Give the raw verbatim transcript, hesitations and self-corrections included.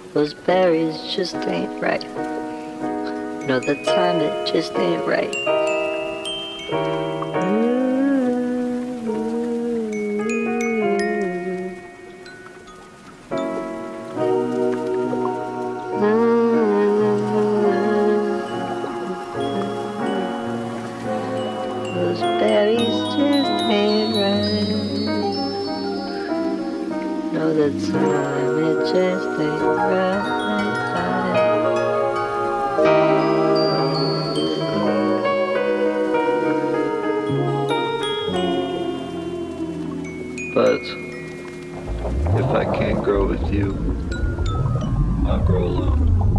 Those berries just ain't right. No, the time it just ain't right. Those berries just ain't right. No, the time it just ain't right. But if I can't grow with you, I'll grow alone.